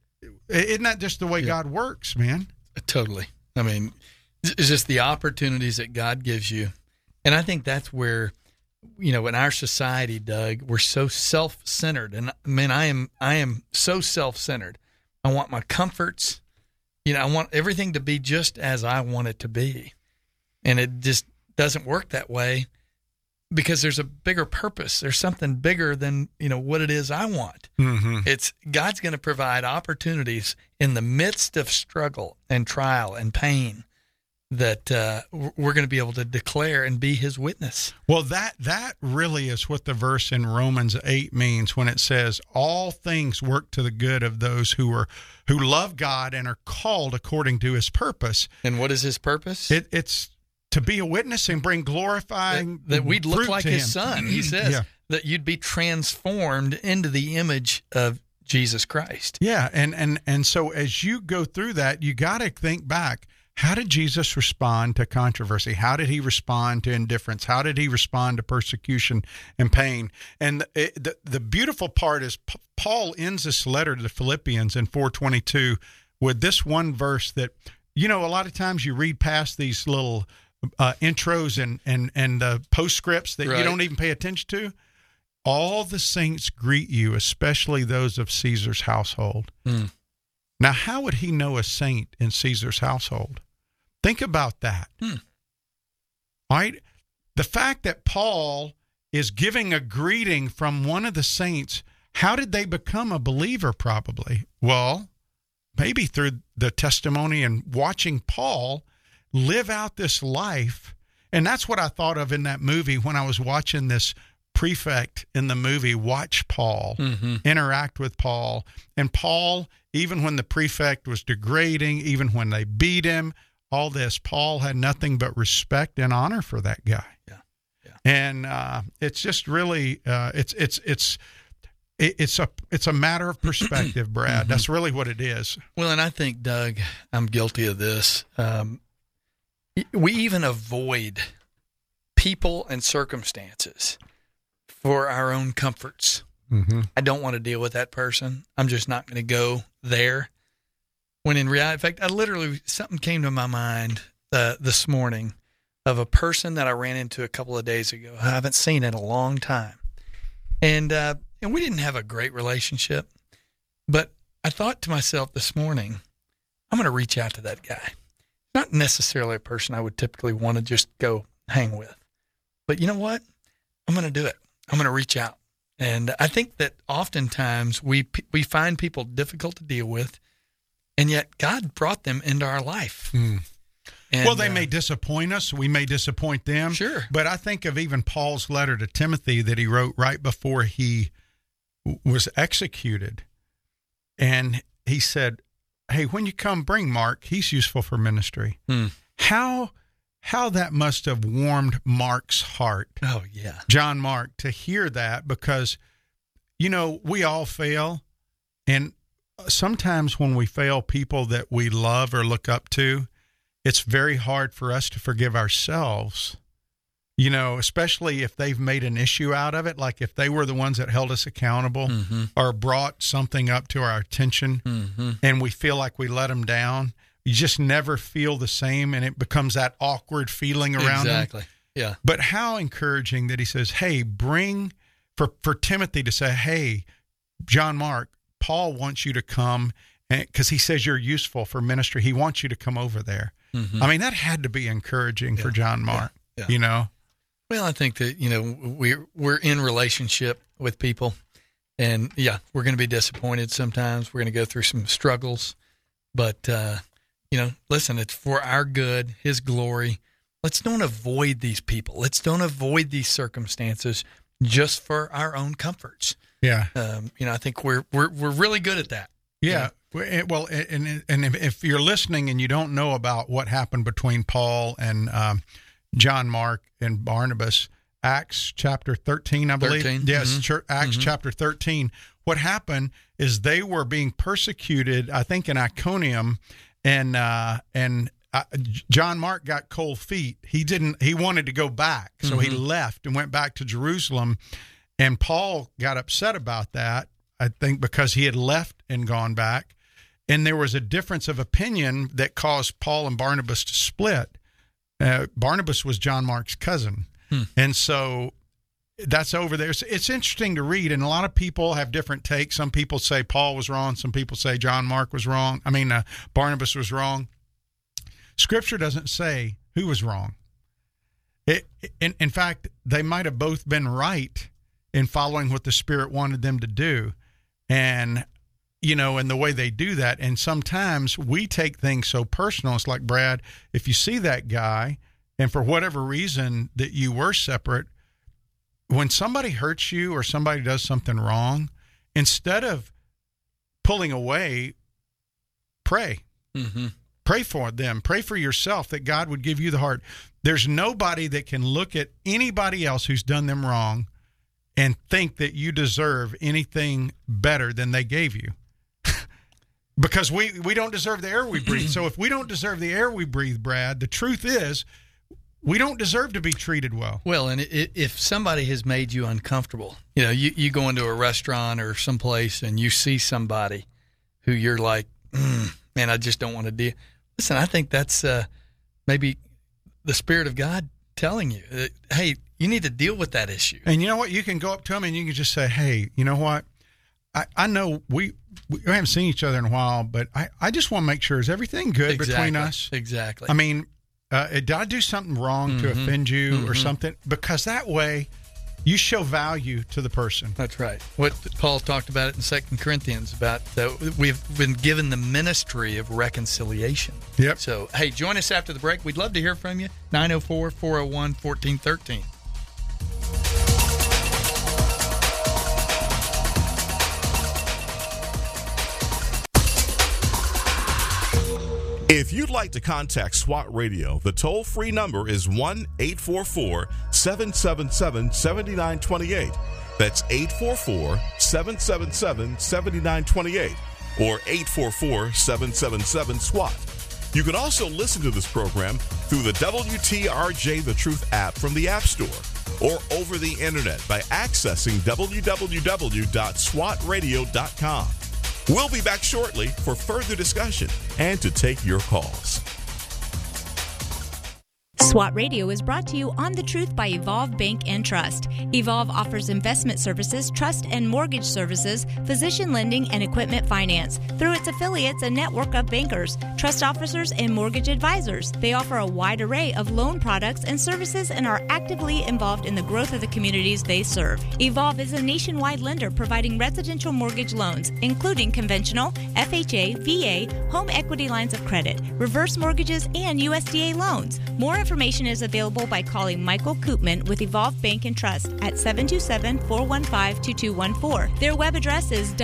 that just the way God works, man? Totally. I mean, it's just the opportunities that God gives you. And I think that's where, you know, in our society, Doug, we're so self-centered. And man, I am so self-centered. I want my comforts. You know, I want everything to be just as I want it to be. And it just doesn't work that way, because there's a bigger purpose. There's something bigger than, you know, what it is I want. It's God's going to provide opportunities in the midst of struggle and trial and pain that we're going to be able to declare and be his witness. Well, that really is what the verse in Romans 8 means when it says all things work to the good of those who love God and are called according to his purpose. And what is his purpose? It's to be a witness and bring glorifying that we'd look like his him. son. He says that you'd be transformed into the image of Jesus Christ. Yeah, and so as you go through that, you got to think back. How did Jesus respond to controversy? How did he respond to indifference? How did he respond to persecution and pain? And the beautiful part is Paul ends this letter to the Philippians in 4:22 with this one verse that, you know, a lot of times you read past these little intros and postscripts that you don't even pay attention to. All the saints greet you, especially those of Caesar's household. Now, how would he know a saint in Caesar's household? Think about that. Right? The fact that Paul is giving a greeting from one of the saints, how did they become a believer probably? Well, maybe through the testimony and watching Paul live out this life. And that's what I thought of in that movie when I was watching this prefect in the movie watch Paul, interact with Paul. And Paul, even when the prefect was degrading, even when they beat him, all this, Paul had nothing but respect and honor for that guy. Yeah. And it's just really, it's a matter of perspective, Brad. That's really what it is. Well, and I think, Doug, I'm guilty of this. We even avoid people and circumstances for our own comforts. I don't want to deal with that person. I'm just not going to go there. When in reality, in fact, something came to my mind this morning of a person that I ran into a couple of days ago. I haven't seen in a long time. And we didn't have a great relationship, but I thought to myself this morning, I'm going to reach out to that guy. Not necessarily a person I would typically want to just go hang with, but you know what? I'm going to do it. I'm going to reach out. And I think that oftentimes we find people difficult to deal with, and yet God brought them into our life. And, well, they may disappoint us. We may disappoint them. Sure. But I think of even Paul's letter to Timothy that he wrote right before he was executed. And he said, hey, when you come, bring Mark. He's useful for ministry. How that must have warmed Mark's heart. Oh, yeah. John Mark, to hear that, because, we all fail. And sometimes when we fail people that we love or look up to, it's very hard for us to forgive ourselves, especially if they've made an issue out of it, like if they were the ones that held us accountable or brought something up to our attention and we feel like we let them down. You just never feel the same, and it becomes that awkward feeling around them. Exactly, yeah. But how encouraging that he says, hey, bring, for Timothy to say, hey, John Mark, Paul wants you to come, because he says you're useful for ministry. He wants you to come over there. I mean, that had to be encouraging for John Mark, Well, I think that, we're in relationship with people, and we're going to be disappointed sometimes. We're going to go through some struggles, but, listen, it's for our good, His glory. Let's don't avoid these people. Let's don't avoid these circumstances just for our own comforts. Yeah. I think we're really good at that. Yeah. Well, and if you're listening and you don't know about what happened between Paul and John Mark and Barnabas, Acts chapter 13, I believe. 13. Yes, Acts chapter 13. What happened is they were being persecuted, I think, in Iconium, and John Mark got cold feet. He wanted to go back, so he left and went back to Jerusalem. And Paul got upset about that, I think, because he had left and gone back. And there was a difference of opinion that caused Paul and Barnabas to split. Barnabas was John Mark's cousin. And so that's over there. So it's interesting to read, and a lot of people have different takes. Some people say Paul was wrong. Some people say John Mark was wrong. Barnabas was wrong. Scripture doesn't say who was wrong. In fact, they might have both been right in following what the Spirit wanted them to do. And, and the way they do that. And sometimes we take things so personal. It's like, Brad, if you see that guy, and for whatever reason that you were separate, when somebody hurts you or somebody does something wrong, instead of pulling away, pray. Pray for them. Pray for yourself that God would give you the heart. There's nobody that can look at anybody else who's done them wrong and think that you deserve anything better than they gave you. Because we don't deserve the air we breathe. So if we don't deserve the air we breathe, Brad, the truth is we don't deserve to be treated well. Well, and if somebody has made you uncomfortable, you go into a restaurant or someplace and you see somebody who you're like, man, I just don't want to deal. Listen, I think that's maybe the Spirit of God telling you, hey, you need to deal with that issue. And you know what? You can go up to them and you can just say, hey, you know what? I know we haven't seen each other in a while, but I just want to make sure, is everything good between us? Exactly. I mean, did I do something wrong to offend you or something? Because that way you show value to the person. That's right. What Paul talked about it in 2 Corinthians about we've been given the ministry of reconciliation. Yep. So, hey, join us after the break. We'd love to hear from you. 904-401-1413. If you'd like to contact SWAT Radio, the toll-free number is 1-844-777-7928. That's 844-777-7928 or 844-777-SWAT. You can also listen to this program through the WTRJ The Truth app from the App Store or over the internet by accessing www.swatradio.com. We'll be back shortly for further discussion and to take your calls. SWAT Radio is brought to you on The Truth by Evolve Bank and Trust. Evolve offers investment services, trust and mortgage services, physician lending, and equipment finance through its affiliates and network of bankers, trust officers, and mortgage advisors. They offer a wide array of loan products and services and are actively involved in the growth of the communities they serve. Evolve is a nationwide lender providing residential mortgage loans, including conventional, FHA, VA, home equity lines of credit, reverse mortgages, and USDA loans. More information is available by calling Michael Koopman with Evolve Bank and Trust at 727-415-2214. Their web address is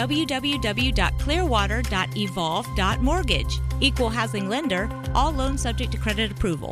www.clearwater.evolve.mortgage. Equal housing lender, all loans subject to credit approval.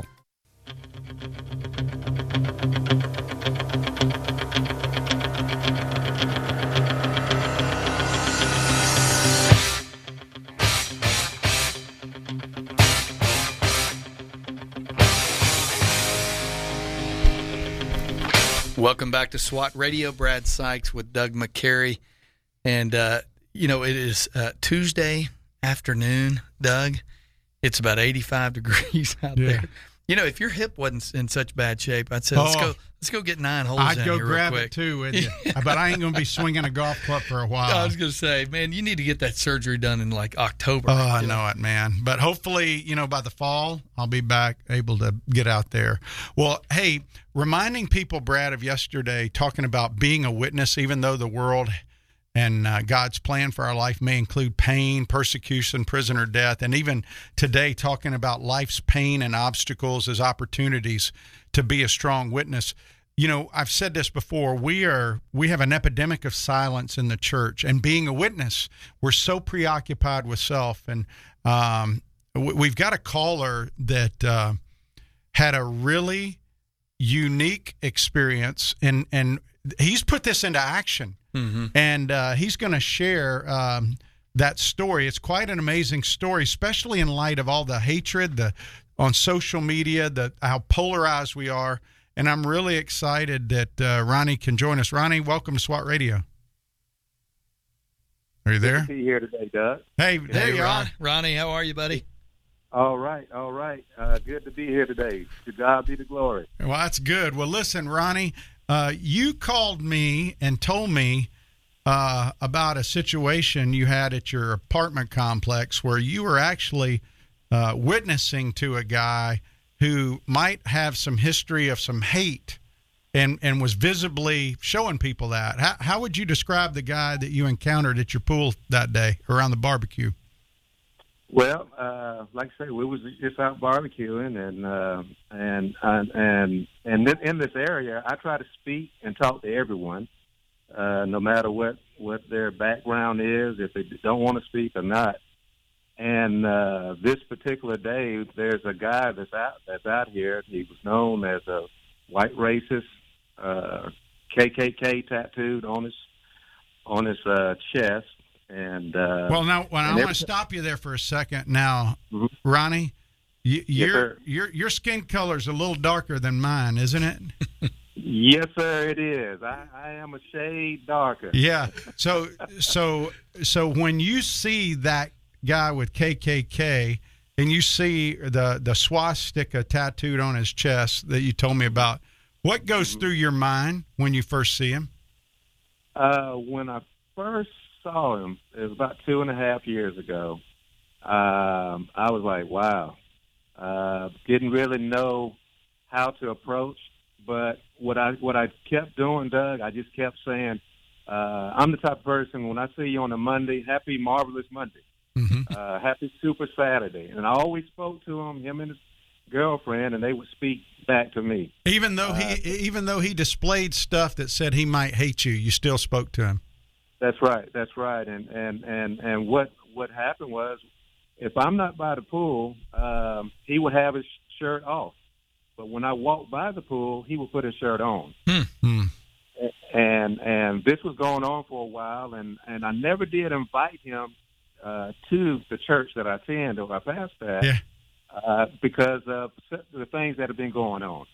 Welcome back to SWAT Radio. Brad Sykes with Doug McCary. And, it is Tuesday afternoon, Doug. It's about 85 degrees out there. If your hip wasn't in such bad shape, I'd say, let's go get 9 holes in here real quick. I'd go grab it too, wouldn't you? But I ain't going to be swinging a golf club for a while. I was going to say, man, you need to get that surgery done in like October. Oh, I know it, man. But hopefully, by the fall, I'll be back able to get out there. Well, hey, reminding people, Brad, of yesterday, talking about being a witness, even though the world and God's plan for our life may include pain, persecution, prison, or death. And even today, talking about life's pain and obstacles as opportunities to be a strong witness. I've said this before. We have an epidemic of silence in the church. And being a witness, we're so preoccupied with self. And we've got a caller that had a really unique experience. And he's put this into action. Mm-hmm. And he's going to share that story. It's quite an amazing story, especially in light of all the hatred on social media, how polarized we are. And I'm really excited that Ronnie can join us. Ronnie, welcome to SWAT Radio. Are you there? Good to be here today, Doug. Hey, there you are. Ronnie, how are you, buddy? All right. Good to be here today. To God be the glory. Well, that's good. Well, listen, Ronnie, you called me and told me about a situation you had at your apartment complex where you were actually witnessing to a guy who might have some history of some hate and was visibly showing people that. How would you describe the guy that you encountered at your pool that day around the barbecue? Well, like I say, we was just out barbecuing, and in this area, I try to speak and talk to everyone, no matter what their background is, if they don't want to speak or not. And this particular day, there's a guy that's out here. He was known as a white racist, KKK tattooed on his chest. And well, now I want to stop you there for a second. Now, mm-hmm. Ronnie, your skin color is a little darker than mine, isn't it? Yes, sir, it is. I am a shade darker. Yeah. So when you see that guy with KKK and you see the swastika tattooed on his chest that you told me about, what goes through your mind when you first see him? When I first saw him, it was about 2.5 years ago. I was like, wow. Didn't really know how to approach, but what I kept doing, Doug, I just kept saying, I'm the type of person, when I see you on a Monday, happy Marvelous Monday. Mm-hmm. Happy Super Saturday. And I always spoke to him and his girlfriend, and they would speak back to me. Even though he displayed stuff that said he might hate you, you still spoke to him. That's right. And what happened was if I'm not by the pool, he would have his shirt off. But when I walked by the pool, he would put his shirt on. And this was going on for a while, and I never did invite him to the church that I attend or I pastor at because of the things that have been going on.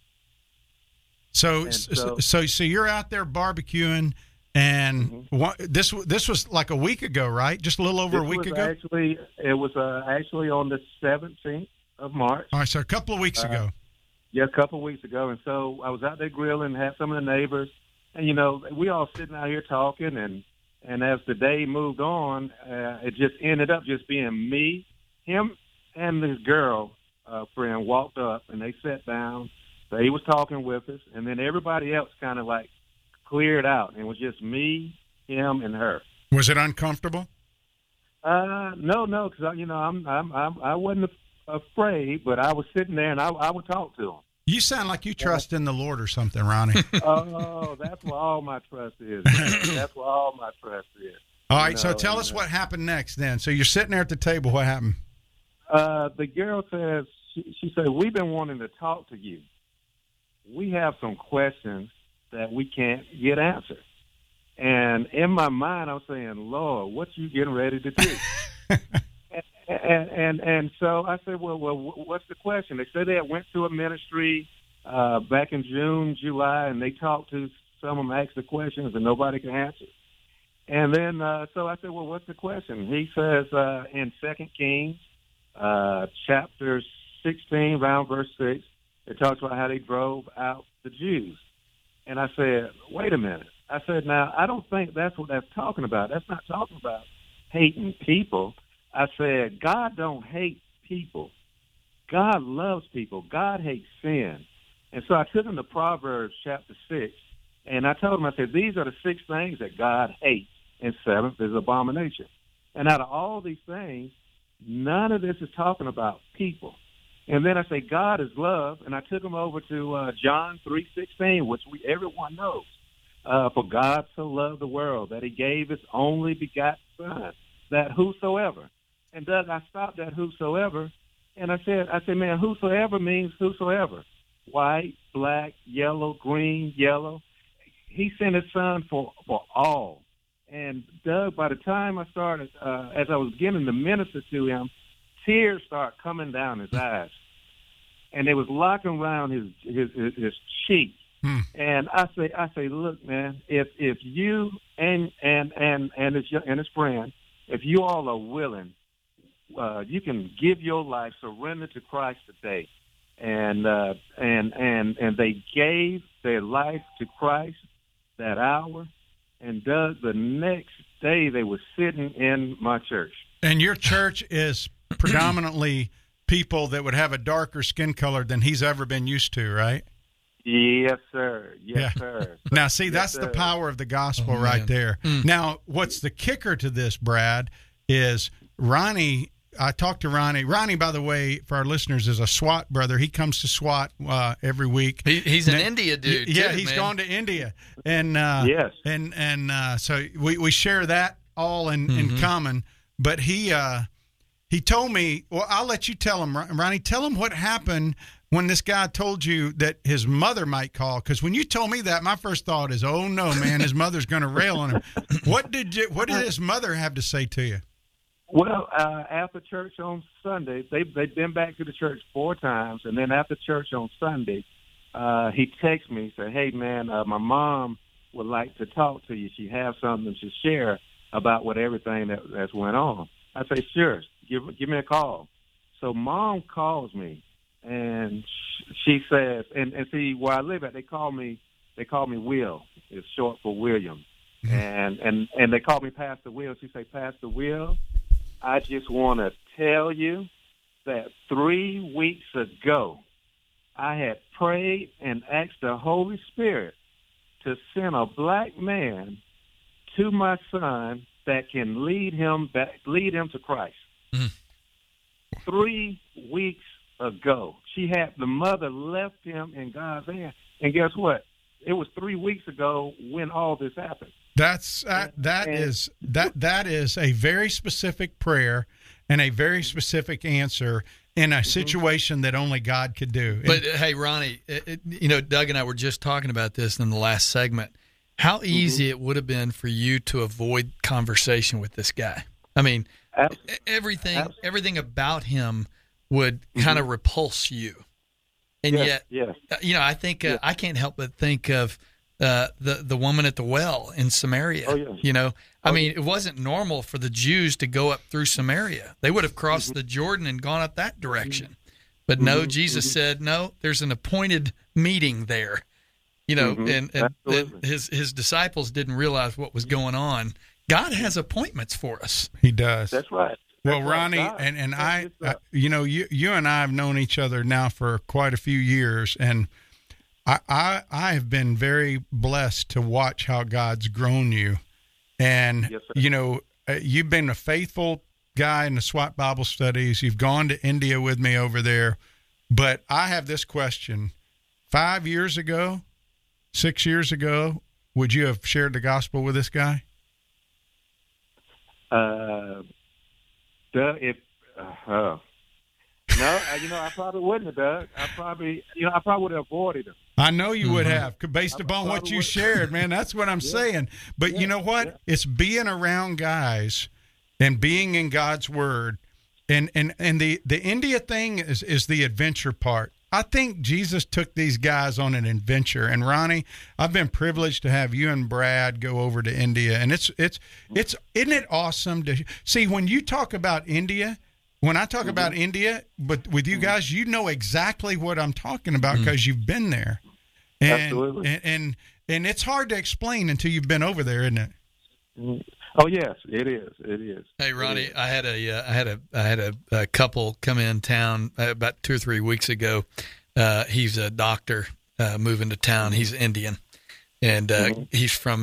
So you're out there barbecuing, and this was like a week ago, right? Just a little over a week ago? It was actually on the 17th of March. All right, so a couple of weeks ago. Yeah, a couple of weeks ago. And so I was out there grilling, had some of the neighbors, and, you know, we all sitting out here talking, and as the day moved on, it just ended up just being me, him, and this girl friend walked up, and they sat down. So he was talking with us, and then everybody else kind of like cleared out, and it was just me, him, and her. Was it uncomfortable? No, because you know I wasn't afraid, but I was sitting there and I would talk to him. You sound like you trust in the Lord or something, Ronnie. Oh, that's where all my trust is. That's where all my trust is. All right, so tell us what happened next then. So you're sitting there at the table. What happened? The girl says, she said, we've been wanting to talk to you. We have some questions that we can't get answered. And in my mind, I'm saying, Lord, what you getting ready to do? and so I said, well, what's the question? They said they had went to a ministry back in June, July, and they talked to some of them, asked the questions, and nobody could answer. And then so I said, well, what's the question? He says in 2 Kings, chapter 16, around verse 6, it talks about how they drove out the Jews. And I said, wait a minute. I said, now, I don't think that's what that's talking about. That's not talking about hating people. I said, God don't hate people. God loves people. God hates sin. And so I took him to Proverbs chapter 6, and I told him, I said, these are the 6 things that God hates, and 7th is abomination. And out of all these things, none of this is talking about people. And then I say, God is love, and I took him over to John 3:16, which everyone knows. For God so loved the world that he gave his only begotten Son, that whosoever. And Doug, I stopped at whosoever, and I said, man, whosoever means whosoever. White, black, yellow, green, yellow. He sent his Son for all. And Doug, by the time I started, as I was beginning to minister to him, tears started coming down his eyes, and they was locking around his cheek. And I say, look, man, if you and his friend, if you all are willing, you can give your life, surrender to Christ today. And they gave their life to Christ that hour. And Doug, the next day they were sitting in my church. And your church is predominantly people that would have a darker skin color than he's ever been used to, right? Yes, sir. Yes, sir. Now, see, that's the power of the gospel right there. Now, what's the kicker to this, Brad, is Ronnie. I talked to Ronnie. Ronnie, by the way, for our listeners, is a SWAT brother. He comes to SWAT every week. He's an India dude. Yeah, he's gone to India, and yes, and so we share that all in common. But he told me. Well, I'll let you tell him, Ronnie. Tell him what happened when this guy told you that his mother might call. Because when you told me that, my first thought is, oh no, man, his mother's going to rail on him. What did his mother have to say to you? Well, after church on Sunday, they've been back to the church 4 times, and then after church on Sunday, he texted me, said, hey, man, my mom would like to talk to you. She has something to share about everything that's went on. I say, sure, give me a call. So Mom calls me, and she says, and see, where I live at, they call me Will. It's short for William. And they call me Pastor Will. She say, Pastor Will, I just want to tell you that 3 weeks ago, I had prayed and asked the Holy Spirit to send a black man to my son that can lead him to Christ. 3 weeks ago, the mother left him in God's hand, and guess what? It was 3 weeks ago when all this happened. That is a very specific prayer, and a very specific answer in a situation that only God could do. But hey, Ronnie, Doug and I were just talking about this in the last segment. How easy it would have been for you to avoid conversation with this guy. I mean, everything about him would kind of repulse you. And yet, I think I can't help but think of the woman at the well in Samaria. Oh, yeah. I mean, it wasn't normal for the Jews to go up through Samaria. They would have crossed the Jordan and gone up that direction. But no, Jesus said, no, there's an appointed meeting there. And his disciples didn't realize what was going on. God has appointments for us. He does. That's right. Well, Ronnie, and I, you and I have known each other now for quite a few years, and I have been very blessed to watch how God's grown you. And, you've been a faithful guy in the SWAT Bible studies. You've gone to India with me over there. But I have this question. 5 years ago, 6 years ago, would you have shared the gospel with this guy? Doug, no, I probably wouldn't have, Doug. I probably would have avoided him. I know you would have, based upon what you shared, man. That's what I'm saying. But you know what? Yeah. It's being around guys and being in God's Word. And the India thing is the adventure part. I think Jesus took these guys on an adventure. And Ronnie, I've been privileged to have you and Brad go over to India. And it's isn't it awesome to see when you talk about India? When I talk about India, but with you guys, you know exactly what I'm talking about because you've been there. And, absolutely. And it's hard to explain until you've been over there, isn't it? Oh yes, it is. It is. Hey Ronnie, I had a couple come in town about 2 or 3 weeks ago. He's a doctor moving to town. He's Indian, and he's from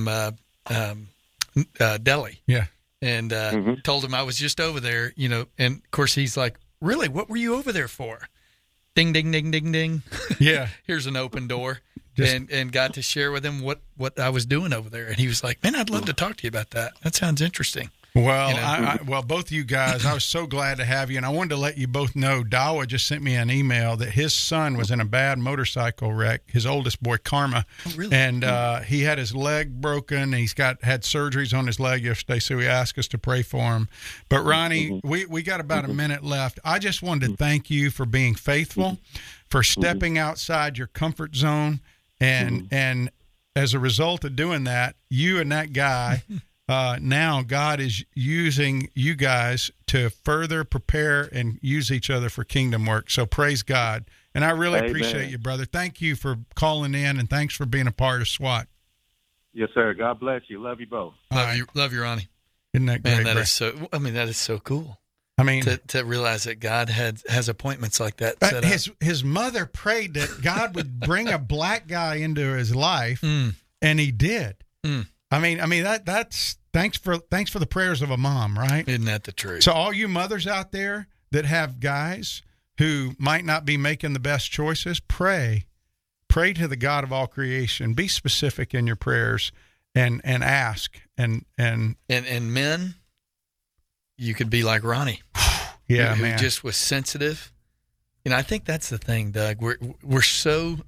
Delhi. Yeah. And told him I was just over there, and of course he's like, really, what were you over there for? Ding, ding, ding, ding, ding. Yeah. Here's an open door. And got to share with him what I was doing over there. And he was like, man, I'd love to talk to you about that. That sounds interesting. Well, well, both of you guys, I was so glad to have you. And I wanted to let you both know, Dawa just sent me an email that his son was in a bad motorcycle wreck, his oldest boy, Karma. Oh, really? And he had his leg broken. He's had surgeries on his leg yesterday, so he asked us to pray for him. But, Ronnie, we got about a minute left. I just wanted to thank you for being faithful, for stepping outside your comfort zone. And as a result of doing that, you and that guy, now God is using you guys to further prepare and use each other for kingdom work. So praise God. And I really appreciate you, brother. Thank you for calling in, and thanks for being a part of SWAT. Yes, sir. God bless you. Love you both. Love you, Ronnie. Isn't that great? Man, that is so cool. I mean, to realize that God has appointments like that set up. His mother prayed that God would bring a black guy into his life, and he did. I mean that's thanks for the prayers of a mom, right? Isn't that the truth? So all you mothers out there that have guys who might not be making the best choices, pray to the God of all creation. Be specific in your prayers and ask and men. You could be like Ronnie, who just was sensitive. I think that's the thing, Doug. We're so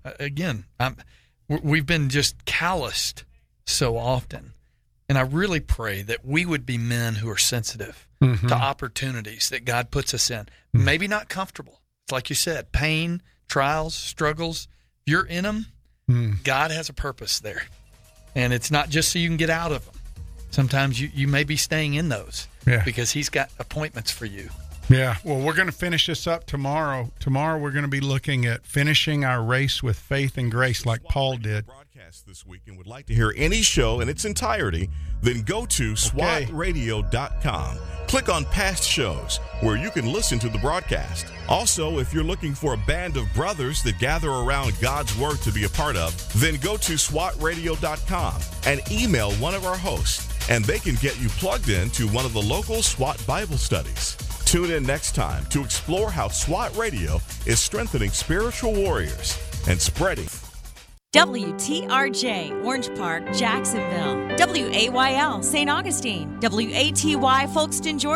we've been just calloused so often, and I really pray that we would be men who are sensitive to opportunities that God puts us in. Maybe not comfortable. It's like you said, pain, trials, struggles. If you're in them, God has a purpose there, and it's not just so you can get out of them. Sometimes you may be staying in those because he's got appointments for you. Yeah. Well, we're going to finish this up tomorrow. Tomorrow we're going to be looking at finishing our race with faith and grace like Paul did. This week and would like to hear any show in its entirety, then go to swatradio.com. Click on past shows where you can listen to the broadcast. Also, if you're looking for a band of brothers that gather around God's Word to be a part of, then go to swatradio.com and email one of our hosts, and they can get you plugged in to one of the local SWAT Bible studies. Tune in next time to explore how SWAT Radio is strengthening spiritual warriors and spreading WTRJ, Orange Park, Jacksonville. WAYL, St. Augustine. WATY, Folkestone, Georgia.